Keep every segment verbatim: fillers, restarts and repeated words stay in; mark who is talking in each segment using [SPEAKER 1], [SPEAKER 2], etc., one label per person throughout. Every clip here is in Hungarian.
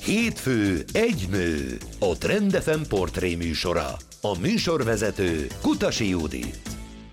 [SPEAKER 1] Hétfő egy nő, a Trend ef em portré műsora. A műsorvezető Kutasi Judit.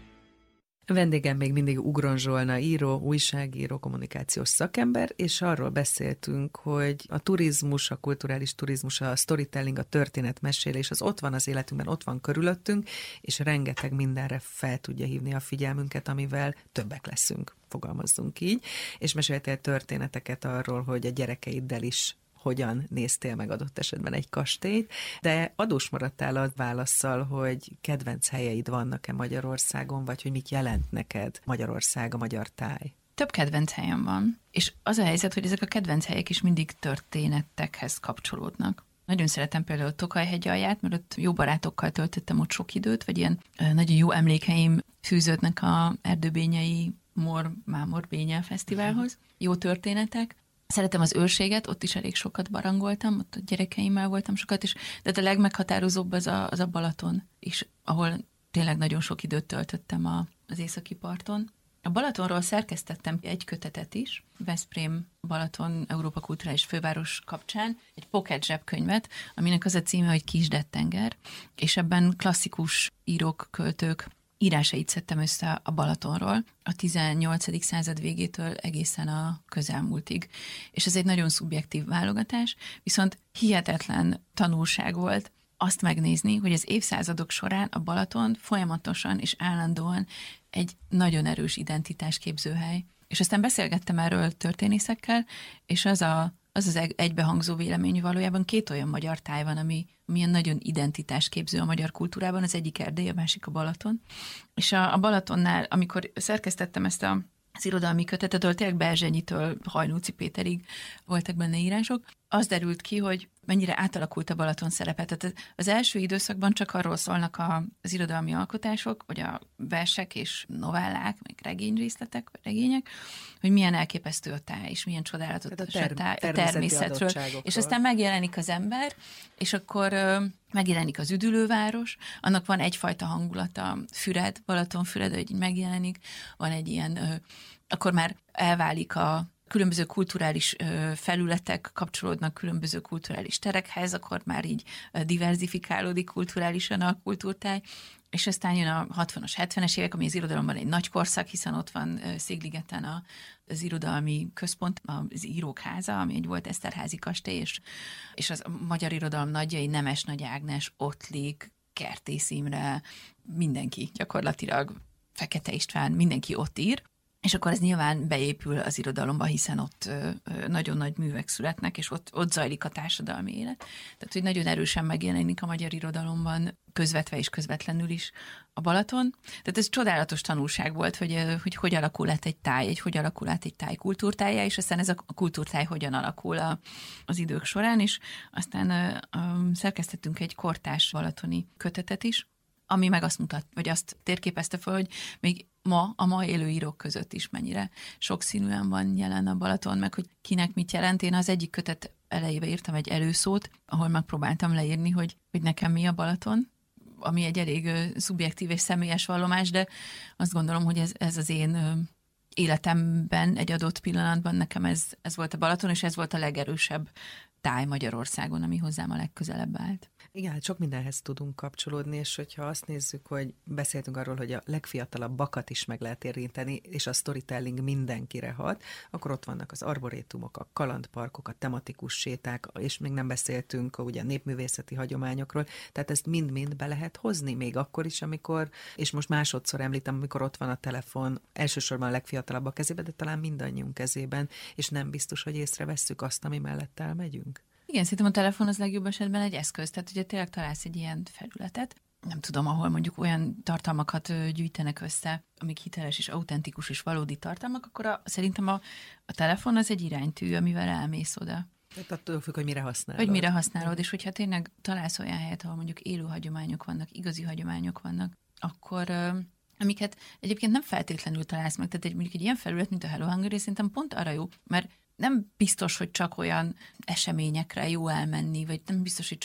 [SPEAKER 2] Vendégem még mindig Ugron Zsolna író, újságíró, kommunikációs szakember, és arról beszéltünk, hogy a turizmus, a kulturális turizmus, a storytelling, a történetmesélés, az ott van az életünkben, ott van körülöttünk, és rengeteg mindenre fel tudja hívni a figyelmünket, amivel többek leszünk, fogalmazzunk így, és meséltél történeteket arról, hogy a gyerekeiddel is hogyan néztél meg adott esetben egy kastélyt, de adós maradtál a válasszal, hogy kedvenc helyeid vannak-e Magyarországon, vagy hogy mit jelent neked Magyarország, a magyar táj?
[SPEAKER 3] Több kedvenc helyem van, és az a helyzet, hogy ezek a kedvenc helyek is mindig történetekhez kapcsolódnak. Nagyon szeretem például Tokaj-hegy alját, mert ott jó barátokkal töltöttem ott sok időt, vagy ilyen nagyon jó emlékeim fűződnek a Erdőbényei Mor Mámor Bényel Fesztiválhoz. Jó történetek. Szeretem az őrséget, ott is elég sokat barangoltam, ott a gyerekeimmel voltam sokat, és de a legmeghatározóbb az a, az a Balaton is, ahol tényleg nagyon sok időt töltöttem a, az északi parton. A Balatonról szerkesztettem egy kötetet is, Veszprém Balaton Európa Kulturális Főváros kapcsán, egy pocket zsebkönyvet, aminek az a címe, hogy Kisdett-tenger, és ebben klasszikus írók, költők írásait szedtem össze a Balatonról, a tizennyolcadik század végétől egészen a közelmúltig. És ez egy nagyon szubjektív válogatás, viszont hihetetlen tanulság volt azt megnézni, hogy az évszázadok során a Balaton folyamatosan és állandóan egy nagyon erős identitásképzőhely. És aztán beszélgettem erről történészekkel, és az a az az egybehangzó vélemény, hogy valójában két olyan magyar táj van, ami milyen nagyon identitásképző a magyar kultúrában, az egyik Erdély, a másik a Balaton. És a, a Balatonnál, amikor szerkesztettem ezt a, az irodalmi kötetet, tényleg Berzsenyitől Hajnóci Péterig voltak benne írások, az derült ki, hogy mennyire átalakult a Balaton szerepe. Tehát az első időszakban csak arról szólnak a, az irodalmi alkotások, vagy a versek és novellák, meg regényrészletek, vagy regények, hogy milyen elképesztő a táj, és milyen csodálatos a, ter- a, táj, a természetről. És aztán megjelenik az ember, és akkor ö, megjelenik az üdülőváros, annak van egyfajta hangulata, Füred, Balatonfüred, hogy megjelenik, van egy ilyen, ö, akkor már elválik a különböző kulturális felületek kapcsolódnak különböző kulturális terekhez, akkor már így diverzifikálódik kulturálisan a kultúrtáj, és aztán jön a hatvanas, hetvenes évek, ami az irodalomban egy nagy korszak, hiszen ott van Szigligeten a, az irodalmi központ, az Írók Háza, ami egy volt Eszterházi kastély, és, és az a magyar irodalom nagyjai, Nemes Nagy Ágnes, Ottlik, Kertész Imre, mindenki gyakorlatilag, Fekete István, mindenki ott ír. És akkor ez nyilván beépül az irodalomba, hiszen ott ö, ö, nagyon nagy művek születnek, és ott, ott zajlik a társadalmi élet. Tehát, hogy nagyon erősen megjelenik a magyar irodalomban, közvetve és közvetlenül is a Balaton. Tehát ez csodálatos tanulság volt, hogy, hogy hogy alakul át egy táj, egy, hogy alakul át egy táj kultúrtájá, és aztán ez a kultúrtáj hogyan alakul a, az idők során, és aztán ö, ö, szerkesztettünk egy kortárs balatoni kötetet is, ami meg azt mutat, vagy azt térképezte fel, hogy még ma, a ma élő írók között is mennyire sokszínűen van jelen a Balaton, meg hogy kinek mit jelent. Én az egyik kötet elejébe írtam egy előszót, ahol megpróbáltam leírni, hogy, hogy nekem mi a Balaton, ami egy elég ö, szubjektív és személyes vallomás, de azt gondolom, hogy ez, ez az én ö, életemben egy adott pillanatban nekem ez, ez volt a Balaton, és ez volt a legerősebb táj Magyarországon, ami hozzám a legközelebb állt.
[SPEAKER 2] Igen, hát sok mindenhez tudunk kapcsolódni, és hogyha azt nézzük, hogy beszéltünk arról, hogy a legfiatalabbakat is meg lehet érinteni, és a storytelling mindenkire hat, akkor ott vannak az arborétumok, a kalandparkok, a tematikus séták, és még nem beszéltünk ugye a népművészeti hagyományokról, tehát ezt mind-mind be lehet hozni, még akkor is, amikor, és most másodszor említem, amikor ott van a telefon, elsősorban a legfiatalabbak kezében, de talán mindannyiunk kezében, és nem biztos, hogy észrevesszük azt, ami mellett elmegyünk.
[SPEAKER 3] Igen, szerintem a telefon az legjobb esetben egy eszköz, tehát ugye tényleg találsz egy ilyen felületet, nem tudom, ahol mondjuk olyan tartalmakat gyűjtenek össze, amik hiteles és autentikus és valódi tartalmak, akkor a, szerintem a, a telefon az egy iránytű, amivel elmész oda.
[SPEAKER 2] Tehát attól függ, hogy mire használod.
[SPEAKER 3] Hogy mire használod, és hogyha tényleg találsz olyan helyet, ahol mondjuk élő hagyományok vannak, igazi hagyományok vannak, akkor amiket egyébként nem feltétlenül találsz meg, tehát egy, mondjuk egy ilyen felület, mint a Hello Hungary, szerintem pont arra jó, mert nem biztos, hogy csak olyan eseményekre jó elmenni, vagy nem biztos, hogy csak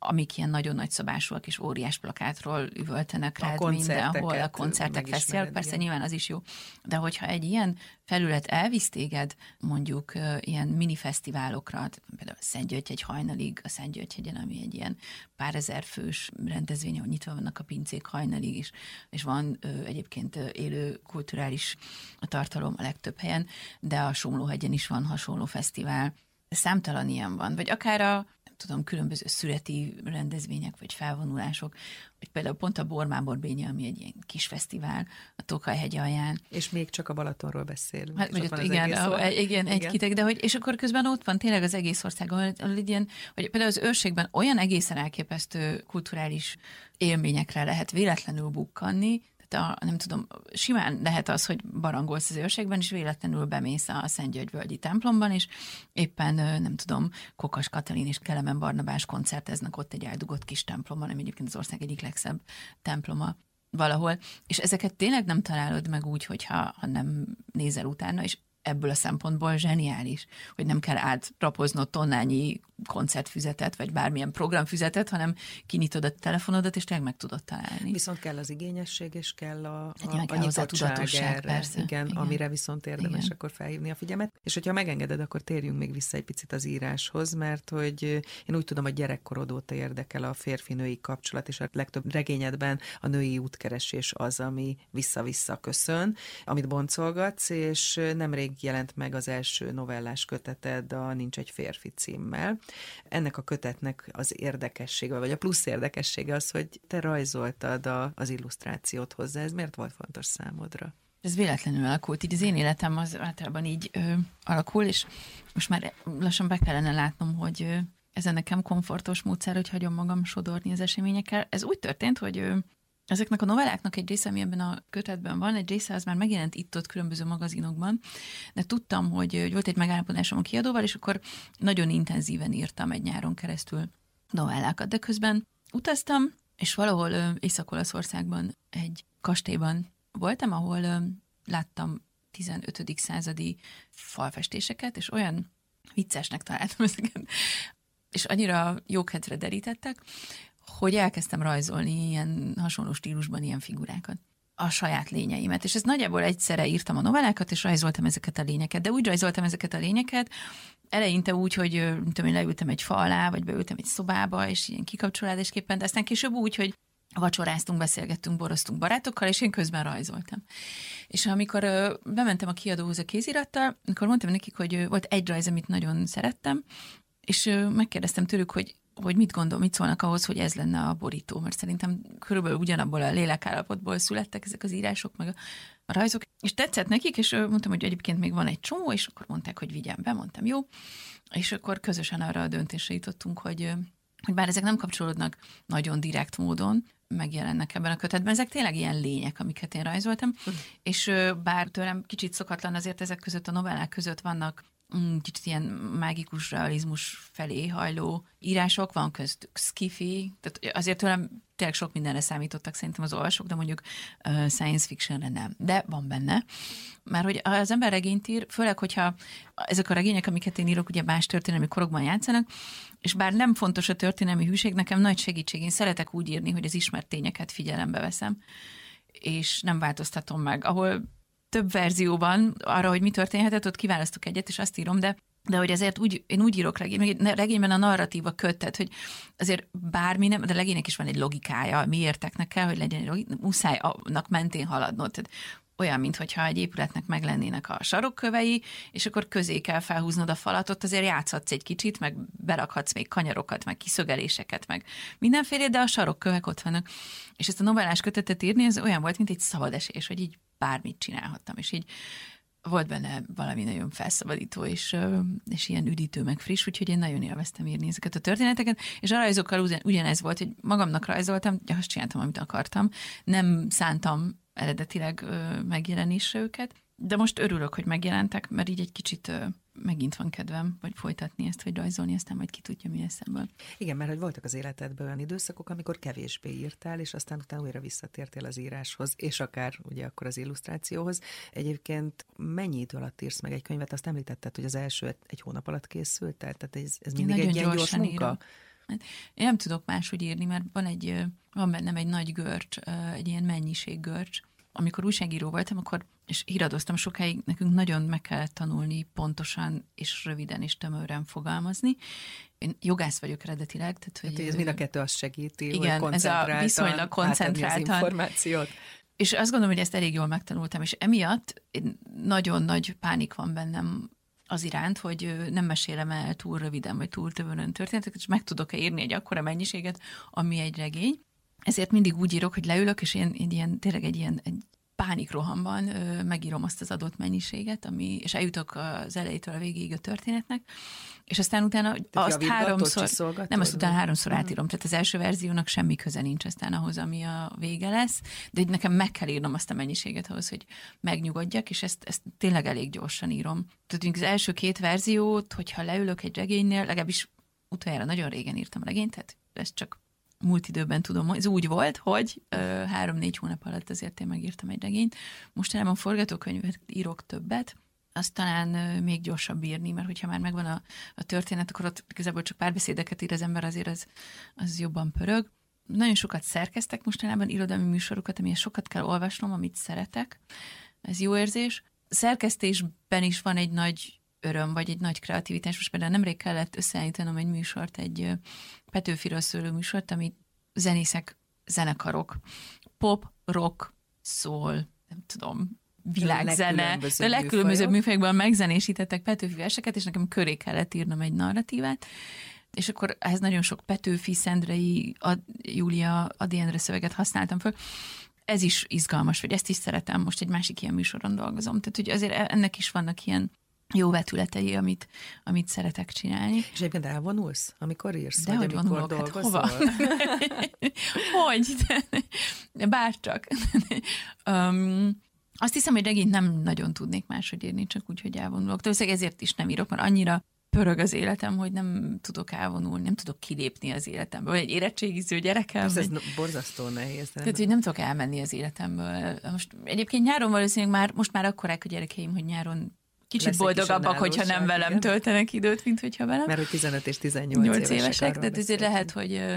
[SPEAKER 3] amik ilyen nagyon nagyszabásúak és óriás plakátról üvöltenek rád mindenhol, a koncertek, fesztivál, persze igen. Nyilván az is jó, de hogyha egy ilyen felület elvisz téged mondjuk uh, ilyen mini fesztiválokra, például a Szentgyörgyegy hajnalig, a Szentgyörgyhegyen, ami egy ilyen pár ezer fős rendezvény, ahol nyitva vannak a pincék hajnalig is, és van uh, egyébként uh, élő kulturális tartalom a legtöbb helyen, de a Somlóhegyen is van hasonló fesztivál. Számtalan ilyen van, vagy akár a tudom, különböző születi rendezvények, vagy felvonulások, vagy például pont a Bormáborbénye, ami egy ilyen kis fesztivál a Tokaj-hegy alján.
[SPEAKER 2] És még csak a Balatonról beszélünk.
[SPEAKER 3] Hát, ott, igen, a, egy, igen, egy kiteg, de hogy, és akkor közben ott van tényleg az egész ország, ahol, ahol ilyen, vagy például az őrségben olyan egészen elképesztő kulturális élményekre lehet véletlenül bukkanni, a, nem tudom, simán lehet az, hogy barangolsz az őrségben, és véletlenül bemész a Szentgyörgyvölgyi templomban, és éppen, nem tudom, Kokas Katalin és Kelemen Barnabás koncerteznek ott egy eldugott kis templomban, ami egyébként az ország egyik legszebb temploma valahol, és ezeket tényleg nem találod meg úgy, hogyha ha nem nézel utána, és ebből a szempontból zseniális, hogy nem kell átrapoznod tonnányi koncertfüzetet, vagy bármilyen programfüzetet, hanem kinyitod a telefonodat, és tényleg meg tudod találni.
[SPEAKER 2] Viszont kell az igényesség, és kell a, a,
[SPEAKER 3] a nyitottság erre,
[SPEAKER 2] persze. Igen, igen, amire viszont érdemes igen. akkor felhívni a figyelmet. És hogyha megengeded, akkor térjünk még vissza egy picit az íráshoz, mert hogy én úgy tudom, hogy gyerekkorod óta érdekel a férfi-női kapcsolat, és a legtöbb regényedben a női útkeresés az, ami vissza-vissza köszön, amit boncolgatsz, és nemrég jelent meg az első novellás köteted, a Nincs egy férfi címmel. Ennek a kötetnek az érdekessége, vagy a plusz érdekessége az, hogy te rajzoltad a, az illusztrációt hozzá. Ez miért volt fontos számodra?
[SPEAKER 3] Ez véletlenül alakult. Így az én életem az általában így ö, alakul, és most már lassan be kellene látnom, hogy ö, ez a nekem komfortos módszer, hogy hagyom magam sodorni az eseményekkel. Ez úgy történt, hogy ö, ezeknek a novelláknak egy része, ami ebben a kötetben van, egy része az már megjelent itt-ott különböző magazinokban, de tudtam, hogy, hogy volt egy megállapodásom a kiadóval, és akkor nagyon intenzíven írtam egy nyáron keresztül novellákat, de közben utaztam, és valahol ö, Észak-Olaszországban egy kastélyban voltam, ahol ö, láttam tizenötödik századi falfestéseket, és olyan viccesnek találtam ezeket, és annyira jókedvre derítettek, hogy elkezdtem rajzolni ilyen hasonló stílusban ilyen figurákat. A saját lényeimet. És ez nagyjából egyszerre írtam a novellákat, és rajzoltam ezeket a lényeket. De úgy rajzoltam ezeket a lényeket, eleinte úgy, hogy nem tudom, én leültem egy fa alá, vagy beültem egy szobába, és ilyen kikapcsolódásképpen, de aztán később úgy, hogy vacsoráztunk, beszélgettünk, boroztunk barátokkal, és én közben rajzoltam. És amikor ö, bementem a kiadóhoz a kézirattal, akkor mondtam nekik, hogy ö, volt egy rajz, amit nagyon szerettem, és ö, megkérdeztem tőlük, hogy hogy mit gondol, mit szólnak ahhoz, hogy ez lenne a borító, mert szerintem körülbelül ugyanabból a lélekállapotból születtek ezek az írások, meg a, a rajzok, és tetszett nekik, és mondtam, hogy egyébként még van egy csomó, és akkor mondták, hogy vigyem be, mondtam jó, és akkor közösen arra a döntésre jutottunk, hogy, hogy bár ezek nem kapcsolódnak nagyon direkt módon, megjelennek ebben a kötetben, ezek tényleg ilyen lények, amiket én rajzoltam, mm. és bár tőlem kicsit szokatlan, azért ezek között a novellák között vannak kicsit ilyen mágikus realizmus felé hajló írások, van köztük skifi, tehát azért tőlem tényleg sok mindenre számítottak szerintem az olvasók, de mondjuk uh, science fictionre nem. De van benne. Már hogy az ember regényt ír, főleg, hogyha ezek a regények, amiket én írok, ugye más történelmi korokban játszanak, és bár nem fontos a történelmi hűség, nekem nagy segítség. Én szeretek úgy írni, hogy az ismert tényeket figyelembe veszem, és nem változtatom meg. Ahol több verzióban arra, hogy mi történhetett, ott kiválasztok egyet, és azt írom, de, de hogy azért úgy, én úgy írok regény, regényben a narratíva köt, tehát, hogy azért bármi nem, de a regénynek is van egy logikája, mi érteknek kell, hogy legyen egy logika, muszáj annak mentén haladnod. Tehát olyan, mintha egy épületnek meg lennének a sarokkövei, és akkor közé kell felhúznod a falat, ott azért játszhatsz egy kicsit, meg berakhatsz még kanyarokat, meg kiszögeléseket, meg mindenféle, de a sarokkövek ott vannak. És ezt a novellás kötetet írni, ez olyan volt, mint egy szabadesés, hogy így bármit csinálhattam, és így volt benne valami nagyon felszabadító, és, és ilyen üdítő, meg friss, úgyhogy én nagyon élveztem írni ezeket a történeteket, és a rajzokkal ugyan, ugyanez volt, hogy magamnak rajzoltam, de azt csináltam, amit akartam, nem szántam eredetileg ö, megjelenésre őket, de most örülök, hogy megjelentek, mert így egy kicsit ö, megint van kedvem, vagy folytatni ezt, vagy rajzolni, aztán majd ki tudja, mi lesz ebből.
[SPEAKER 2] Igen, mert hogy voltak az életedben olyan időszakok, amikor kevésbé írtál, és aztán utána újra visszatértél az íráshoz, és akár ugye akkor az illusztrációhoz. Egyébként mennyi idő alatt írsz meg egy könyvet? Azt említetted, hogy az első egy hónap alatt készült el, tehát ez, ez mindig egy ilyen gyors munka?
[SPEAKER 3] Én nem tudok máshogy írni, mert van egy, van bennem egy nagy görcs, egy ilyen mennyiséggörcs. Amikor újságíró voltam, akkor, és híradoztam sokáig, nekünk nagyon meg kellett tanulni pontosan és röviden és tömören fogalmazni. Én jogász vagyok eredetileg. Tehát, hogy
[SPEAKER 2] hát, ez mind a kettő azt segíti,
[SPEAKER 3] igen,
[SPEAKER 2] hogy
[SPEAKER 3] ez a viszonylag koncentráltan.
[SPEAKER 2] Az információt.
[SPEAKER 3] És azt gondolom, hogy ezt elég jól megtanultam, és emiatt nagyon nagy pánik van bennem az iránt, hogy nem mesélem el túl röviden, vagy túl tömören történeteket, és meg tudok-e írni egy akkora mennyiséget, ami egy regény. Ezért mindig úgy írok, hogy leülök, és én, én ilyen, tényleg egy ilyen egy pánikrohamban ö, megírom azt az adott mennyiséget, ami, és eljutok az elejétől a végéig a történetnek, és aztán utána tehát azt háromszor, nem, azt utána háromszor uh-huh. átírom, tehát az első verziónak semmi köze nincs aztán ahhoz, ami a vége lesz, de így nekem meg kell írnom azt a mennyiséget ahhoz, hogy megnyugodjak, és ezt, ezt tényleg elég gyorsan írom. Tehát az első két verziót, hogyha leülök egy regénynél, legalábbis utoljára nagyon régen írtam a regényt, tehát ez csak múlt időben tudom, ez úgy volt, hogy ö, három-négy hónap alatt azért én megírtam egy regényt. Mostanában forgatókönyvet írok többet, azt talán ö, még gyorsabb írni, mert hogyha már megvan a, a történet, akkor ott igazából csak párbeszédeket ír az ember, azért az, az jobban pörög. Nagyon sokat szerkeztek mostanában irodalmi műsorokat, amihez sokat kell olvasnom, amit szeretek. Ez jó érzés. Szerkesztésben is van egy nagy öröm, vagy egy nagy kreativitás. Most például nemrég kellett összeállítanom egy műsort, egy Petőfiről szóló műsort, amit zenészek, zenekarok, pop, rock, soul, nem tudom, világzene, de a legkülönbözőbb műfajokban megzenésítettek Petőfi verseket, és nekem köré kellett írnom egy narratívát, és akkor ehhez nagyon sok Petőfi, Szendrei, Ad, Júlia, Ady Endre szöveget használtam föl. Ez is izgalmas, vagy ezt is szeretem, most egy másik ilyen műsoron dolgozom. Tehát, hogy azért ennek is vannak ilyen jó vetületei, amit, amit szeretek csinálni. És
[SPEAKER 2] egyébként elvonulsz, amikor írsz?
[SPEAKER 3] De hogy vonulok, hát hova? Hogy? Bárcsak. um, azt hiszem, hogy regényt nem nagyon tudnék máshogy írni, csak úgy, hogy elvonulok. Valószínűleg ezért is nem írok, mert annyira pörög az életem, hogy nem tudok elvonulni, nem tudok kilépni az életemből. Vagy egy érettségiző gyerekem.
[SPEAKER 2] Ez, ez borzasztó nehéz. Nem?
[SPEAKER 3] Tehát, hogy nem tudok elmenni az életemből. Most egyébként nyáron valószínűleg már, most már akkorák a gyerekeim, hogy nyáron kicsit boldogabbak, hogyha nem velem igen. töltenek időt, mint hogyha velem.
[SPEAKER 2] Mert hogy tizenöt és tizennyolc évesek. évesek
[SPEAKER 3] tehát ezért lehet, hogy,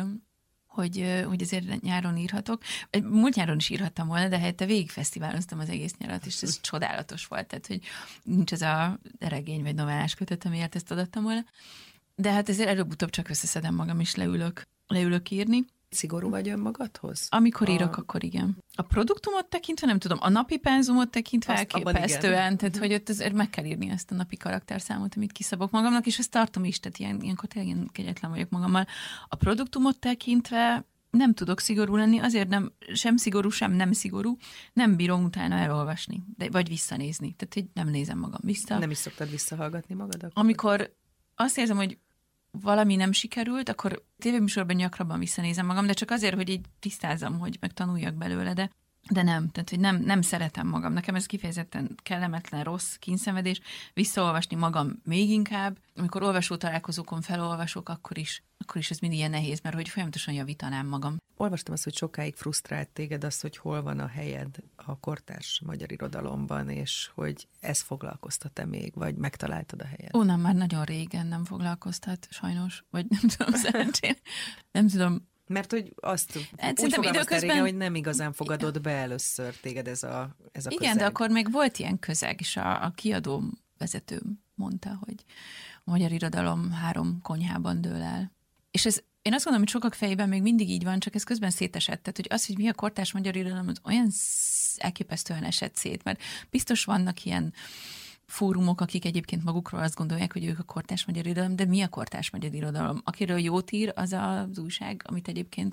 [SPEAKER 3] hogy, hogy azért nyáron írhatok. Múlt nyáron is írhattam volna, de helyette végigfesztiváloztam az egész nyarat, és ez csodálatos volt. Tehát, hogy nincs ez a regény vagy novellás kötet, amiért ezt adattam volna. De hát ezért előbb-utóbb csak összeszedem magam, és leülök, leülök írni.
[SPEAKER 2] Szigorú vagy önmagadhoz?
[SPEAKER 3] Amikor írok, a... akkor igen. A produktumot tekintve nem tudom, a napi penzumot tekintve azt elképesztően, tehát hogy ott azért meg kell írni ezt a napi karakterszámot, amit kiszabok magamnak, és ezt tartom is, tehát ilyen, ilyenkor tényleg ilyen kegyetlen vagyok magammal. A produktumot tekintve nem tudok szigorú lenni, azért nem, sem szigorú, sem nem szigorú, nem bírom utána elolvasni, de, vagy visszanézni. Tehát, hogy nem nézem magam vissza.
[SPEAKER 2] Nem is szoktad visszahallgatni magad? Akkor?
[SPEAKER 3] Amikor azt érzem, hogy valami nem sikerült, akkor tévéműsorban gyakrabban visszanézem magam, de csak azért, hogy így tisztázzam, hogy meg tanuljak belőle, de, de nem, tehát hogy nem, nem szeretem magam. Nekem ez kifejezetten kellemetlen, rossz kényszenvedés, visszaolvasni magam még inkább. Amikor olvasó találkozókon felolvasok, akkor is, akkor is ez mindig ilyen nehéz, mert hogy folyamatosan javítanám magam.
[SPEAKER 2] Olvastam azt, hogy sokáig frusztrált téged az, hogy hol van a helyed a kortárs magyar irodalomban, és hogy ez foglalkoztat-e még, vagy megtaláltad a helyed?
[SPEAKER 3] Ó, nem, már nagyon régen nem foglalkoztat, sajnos, vagy nem tudom, szerencsén. Nem tudom.
[SPEAKER 2] Mert hogy azt
[SPEAKER 3] hát,
[SPEAKER 2] úgy fogalmaztál
[SPEAKER 3] időközben...
[SPEAKER 2] régen, hogy nem igazán fogadott be először téged ez a, ez a
[SPEAKER 3] igen,
[SPEAKER 2] közeg.
[SPEAKER 3] de akkor még volt ilyen közeg, és a, a kiadó vezetőm mondta, hogy a magyar irodalom három konyhában dől el. És ez, én azt gondolom, hogy sokak fejében még mindig így van, csak ez közben szétesett. Tehát, hogy az, hogy mi a kortárs magyar irodalom, az olyan elképesztően esett szét, mert biztos vannak ilyen fórumok, akik egyébként magukról azt gondolják, hogy ők a kortárs magyar irodalom, de mi a kortárs magyar irodalom? Akiről jót ír, az az újság, amit egyébként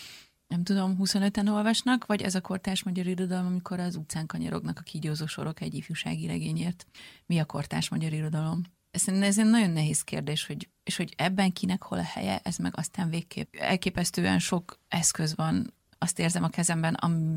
[SPEAKER 3] nem tudom, huszonöten olvasnak, vagy ez a kortárs magyar irodalom, amikor az utcán kanyarognak a kígyózó sorok egy ifjúsági regényért. Mi a kortárs magyar irodalom? Ez, ez egy nagyon nehéz kérdés, hogy, és hogy ebben kinek hol a helye, ez meg aztán végképp elképesztően sok eszköz van, azt érzem a kezemben,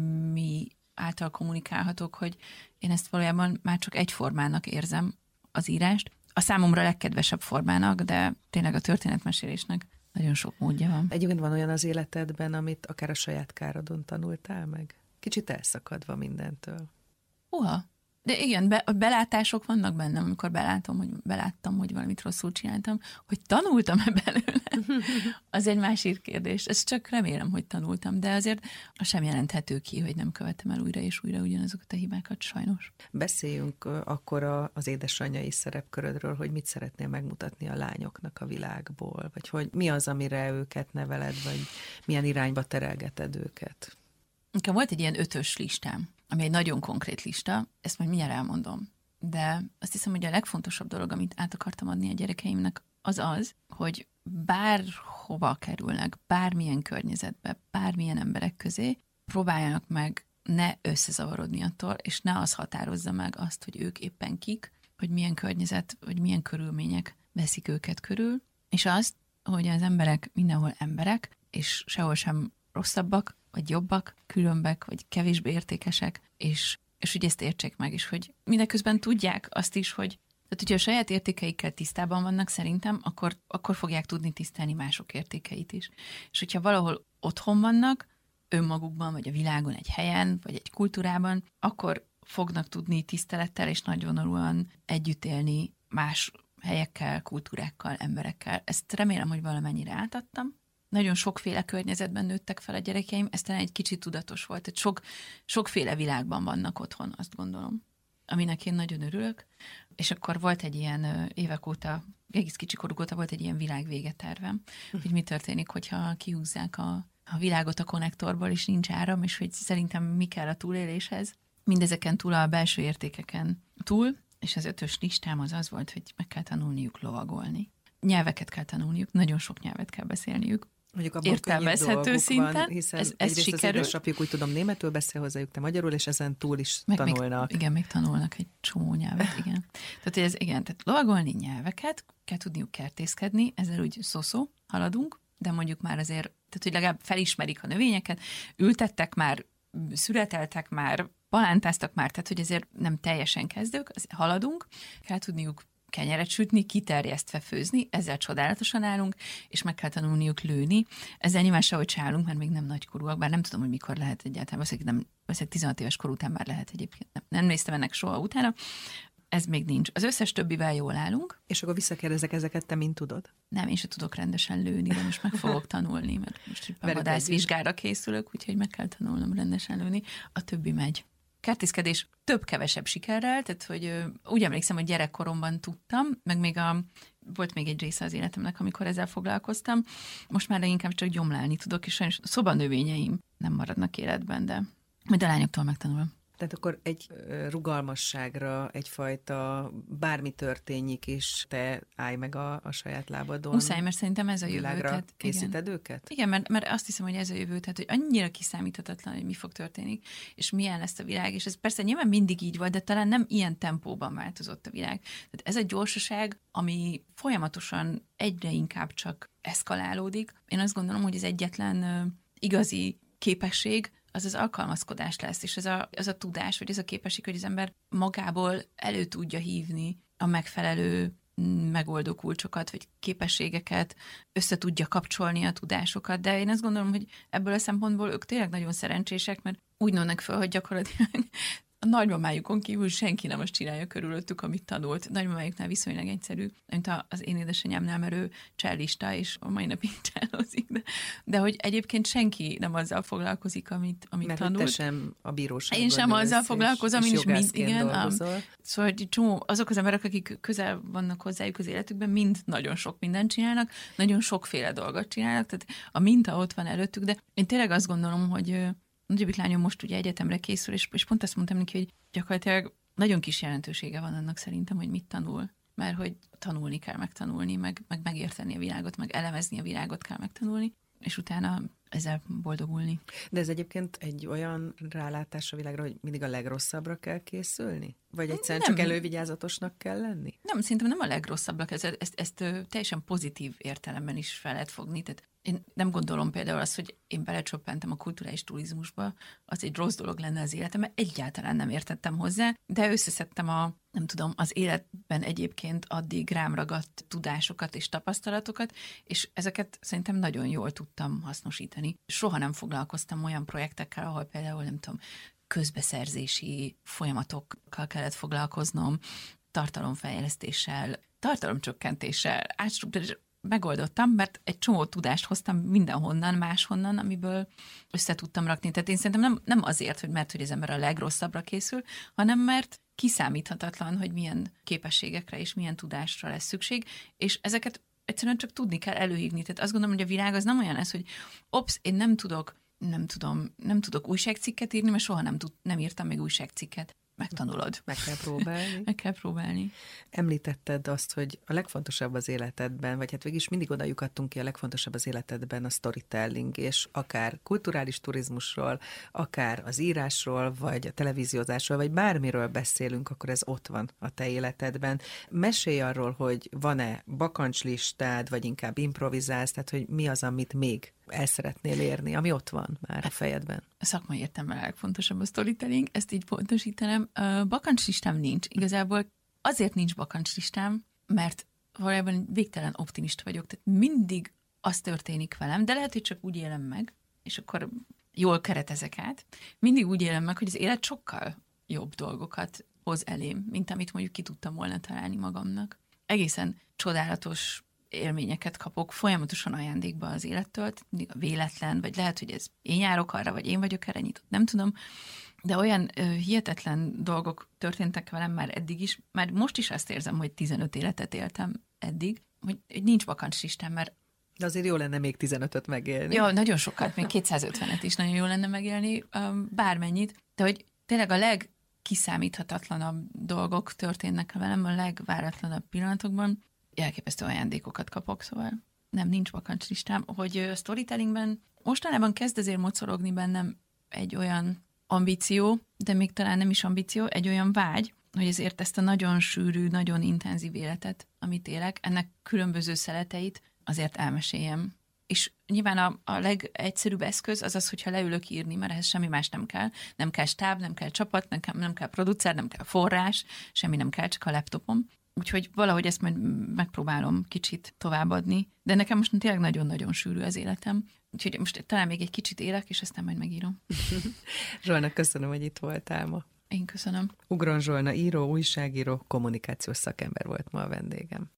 [SPEAKER 3] ami által kommunikálhatok, hogy én ezt valójában már csak egy formának érzem, az írást. A számomra legkedvesebb formának, de tényleg a történetmesélésnek nagyon sok módja van.
[SPEAKER 2] Egyébként van olyan az életedben, amit akár a saját károdon tanultál meg? Kicsit elszakadva mindentől.
[SPEAKER 3] Uha, De igen, be, a belátások vannak bennem, amikor belátom, hogy beláttam, hogy valamit rosszul csináltam, hogy tanultam-e belőle. Az egy másik kérdés. Ezt csak remélem, hogy tanultam, de azért az sem jelenthető ki, hogy nem követtem el újra és újra ugyanazokat a hibákat, sajnos.
[SPEAKER 2] Beszéljünk akkor a, az édesanyjai szerepkörödről, hogy mit szeretnél megmutatni a lányoknak a világból, vagy hogy mi az, amire őket neveled, vagy milyen irányba terelgeted őket.
[SPEAKER 3] Nekem volt egy ilyen ötös listám, ami egy nagyon konkrét lista, ezt majd mindjárt elmondom. De azt hiszem, hogy a legfontosabb dolog, amit át akartam adni a gyerekeimnek, az az, hogy bárhova kerülnek, bármilyen környezetbe, bármilyen emberek közé, próbáljanak meg ne összezavarodni attól, és ne az határozza meg azt, hogy ők éppen kik, hogy milyen környezet, vagy milyen körülmények veszik őket körül, és azt, hogy az emberek mindenhol emberek, és sehol sem rosszabbak, vagy jobbak, különbek, vagy kevésbé értékesek, és, és hogy ezt értsék meg, és hogy mindeközben tudják azt is, hogy tehát, hogyha a saját értékeikkel tisztában vannak szerintem, akkor, akkor fogják tudni tisztelni mások értékeit is. És hogyha valahol otthon vannak, önmagukban, vagy a világon egy helyen, vagy egy kultúrában, akkor fognak tudni tisztelettel és nagyvonalúan együtt élni más helyekkel, kultúrákkal, emberekkel. Ezt remélem, hogy valamennyire átadtam. Nagyon sokféle környezetben nőttek fel a gyerekeim, ez talán egy kicsit tudatos volt. Tehát sok, sokféle világban vannak otthon, azt gondolom, aminek én nagyon örülök. És akkor volt egy ilyen évek óta, egész kicsikoruk óta volt egy ilyen világvége tervem, hogy mi történik, hogyha kihúzzák a, a világot a konnektorból, és nincs áram, és hogy szerintem mi kell a túléléshez. Mindezeken túl a belső értékeken túl, és az ötös listám az az volt, hogy meg kell tanulniuk lovagolni. Nyelveket kell tanulniuk, nagyon sok nyelvet kell beszélniük.
[SPEAKER 2] Mondjuk abban
[SPEAKER 3] értelmezhető szinten,
[SPEAKER 2] van, hiszen
[SPEAKER 3] ez, ez
[SPEAKER 2] egyrészt
[SPEAKER 3] sikerül.
[SPEAKER 2] Az édesapjuk, úgy tudom, németül beszél hozzájuk, te magyarul, és ezen túl is
[SPEAKER 3] meg
[SPEAKER 2] tanulnak.
[SPEAKER 3] Még, igen, még tanulnak egy csomó nyelvet, igen. Tehát ez, igen, tehát lovagolni nyelveket, kell tudniuk kertészkedni, ezzel úgy szó-szó haladunk, de mondjuk már azért, tehát hogy legalább felismerik a növényeket, ültettek már, születeltek már, palántáztak már, tehát hogy ezért nem teljesen kezdők, haladunk, kell tudniuk kenyeret sütni, kiterjesztve főzni, ezzel csodálatosan állunk, és meg kell tanulniuk lőni. Ezzel nyilván sehogy se állunk, mert még nem nagykorúak, bár nem tudom, hogy mikor lehet egyáltalán, valószínűleg, nem, valószínűleg tizenhat éves kor után már lehet egyébként. Nem, nem néztem ennek soha utána, ez még nincs. Az összes többivel jól állunk.
[SPEAKER 2] És akkor visszakérdezek, ezeket te mind tudod?
[SPEAKER 3] Nem, én se tudok rendesen lőni, de most meg fogok tanulni, mert most a vadászvizsgára készülök, úgyhogy meg kell tanulnom rendesen lőni. A többi megy. Kertészkedés több-kevesebb sikerrel, tehát hogy úgy emlékszem, hogy gyerekkoromban tudtam, meg még a, volt még egy része az életemnek, amikor ezzel foglalkoztam. Most már inkább csak gyomlálni tudok, és sajnos szobanövényeim nem maradnak életben, de majd a lányoktól megtanulom.
[SPEAKER 2] Tehát akkor egy rugalmasságra, egyfajta bármi történjék is, te állj meg a, a saját lábadon.
[SPEAKER 3] Muszáj, mert szerintem ez a jövő.
[SPEAKER 2] Tehát, készíted igen. őket?
[SPEAKER 3] Igen, mert, mert azt hiszem, hogy ez a jövő, tehát hogy annyira kiszámíthatatlan, hogy mi fog történni, és milyen lesz a világ, és ez persze nyilván mindig így volt, de talán nem ilyen tempóban változott a világ. Tehát ez a gyorsaság, ami folyamatosan egyre inkább csak eszkalálódik. Én azt gondolom, hogy ez egyetlen uh, igazi képesség, az az alkalmazkodás lesz, és ez a, az a tudás, vagy ez a képesség, hogy az ember magából elő tudja hívni a megfelelő megoldó kulcsokat, vagy képességeket, össze tudja kapcsolni a tudásokat, de én azt gondolom, hogy ebből a szempontból ők tényleg nagyon szerencsések, mert úgy nőnek föl, hogy gyakorlatilag a nagymamájukon kívül senki nem azt csinálja körülöttük, amit tanult. Nagymamájuknál viszonylag egyszerű, mint az én édesanyámnál, mert ő csellista, és a mai napig csellozik, de, de hogy egyébként senki nem azzal foglalkozik, amit, amit
[SPEAKER 2] mert
[SPEAKER 3] tanult.
[SPEAKER 2] Mert te sem a bíróságban.
[SPEAKER 3] Én sem azzal foglalkozom, én is mind, igen.
[SPEAKER 2] Dolgozol.
[SPEAKER 3] Szóval hogy csomó, azok az emberek, akik közel vannak hozzájuk az életükben, mind nagyon sok mindent csinálnak, nagyon sokféle dolgot csinálnak, tehát a minta ott van előttük, de én tényleg azt gondolom, hogy nagyobbik lányom most ugye egyetemre készül, és, és pont azt mondtam neki, hogy gyakorlatilag nagyon kis jelentősége van annak szerintem, hogy mit tanul. Mert hogy tanulni kell megtanulni, meg, meg megérteni a világot, meg elemezni a világot kell megtanulni, és utána ezzel boldogulni.
[SPEAKER 2] De ez egyébként egy olyan rálátás a világra, hogy mindig a legrosszabbra kell készülni? Vagy egyszerűen nem. Csak elővigyázatosnak kell lenni?
[SPEAKER 3] Nem, szerintem nem a legrosszabbak, ezt, ezt, ezt teljesen pozitív értelemben is fel lehet fogni. Tehát én nem gondolom például azt, hogy én belecsöppentem a kulturális turizmusba, az egy rossz dolog lenne az életemben, egyáltalán nem értettem hozzá, de összeszedtem a, nem tudom, az életben egyébként addig rám ragadt tudásokat és tapasztalatokat, és ezeket szerintem nagyon jól tudtam hasznosítani. Soha nem foglalkoztam olyan projektekkel, ahol például, nem tudom, közbeszerzési folyamatokkal kellett foglalkoznom, tartalomfejlesztéssel, tartalomcsökkentéssel, átstruktúrálással. Megoldottam, mert egy csomó tudást hoztam mindenhonnan, máshonnan, amiből össze tudtam rakni. Tehát én szerintem nem, nem azért, hogy mert hogy az ember a legrosszabbra készül, hanem mert kiszámíthatatlan, hogy milyen képességekre és milyen tudásra lesz szükség, és ezeket egyszerűen csak tudni kell előhívni. Tehát azt gondolom, hogy a világ az nem olyan lesz, hogy ops, én nem tudok, nem tudom, nem tudok újságcikket írni, mert soha nem, tud, nem írtam még újságcikket. Megtanulod.
[SPEAKER 2] Meg kell próbálni.
[SPEAKER 3] Meg kell próbálni.
[SPEAKER 2] Említetted azt, hogy a legfontosabb az életedben, vagy hát végig is mindig oda lyukadtunk ki, a legfontosabb az életedben a storytelling, és akár kulturális turizmusról, akár az írásról, vagy a televíziózásról, vagy bármiről beszélünk, akkor ez ott van a te életedben. Mesélj arról, hogy van-e bakancslistád, vagy inkább improvizálsz, tehát hogy mi az, amit még el szeretnél érni, ami ott van már a fejedben.
[SPEAKER 3] A szakmai értelemben a legfontosabb a storytelling, ezt így pontosítanám. Bakancslistám nincs. Igazából azért nincs bakancslistám, mert valójában végtelen optimista vagyok. Tehát mindig az történik velem, de lehet, hogy csak úgy élem meg, és akkor jól keretezek át. Mindig úgy élem meg, hogy az élet sokkal jobb dolgokat hoz elém, mint amit mondjuk ki tudtam volna találni magamnak. Egészen csodálatos élményeket kapok folyamatosan ajándékba az élettől, mindig a véletlen, vagy lehet, hogy ez én járok arra, vagy én vagyok erre nyitott, nem tudom, de olyan ö, hihetetlen dolgok történtek velem már eddig is, már most is azt érzem, hogy tizenöt életet éltem eddig, hogy, hogy nincs bakancslistám, mert
[SPEAKER 2] de azért jó lenne még tizenötöt megélni.
[SPEAKER 3] Ja, nagyon sokat, még kétszázötvenet is nagyon jó lenne megélni, bármennyit, de hogy tényleg a legkiszámíthatatlanabb dolgok történnek velem a legváratlanabb pillanatokban, elképesztő ajándékokat kapok, szóval nem, nincs bakancslistám, hogy a storytellingben mostanában kezd azért mocorogni bennem egy olyan ambíció, de még talán nem is ambíció, egy olyan vágy, hogy ezért ezt a nagyon sűrű, nagyon intenzív életet, amit élek, ennek különböző szeleteit azért elmeséljem. És nyilván a, a legegyszerűbb eszköz az az, hogyha leülök írni, mert ehhez semmi más nem kell. Nem kell stáb, nem kell csapat, nem kell, nem kell producer, nem kell forrás, semmi nem kell, csak a laptopom. Úgyhogy valahogy ezt majd megpróbálom kicsit továbbadni, de nekem most tényleg nagyon-nagyon sűrű az életem. Úgyhogy most talán még egy kicsit élek, és aztán majd megírom.
[SPEAKER 2] Zsolna, köszönöm, hogy itt voltál ma.
[SPEAKER 3] Én köszönöm.
[SPEAKER 2] Ugron Zsolna író, újságíró, kommunikációs szakember volt ma a vendégem.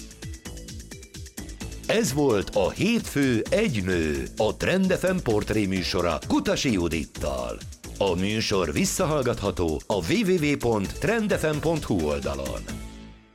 [SPEAKER 1] Ez volt a Hétfő egy nő, a Trend ef em portré műsora Kutasi Judittal. A műsor visszahallgatható a double-u double-u double-u pont trend f m pont h u oldalon.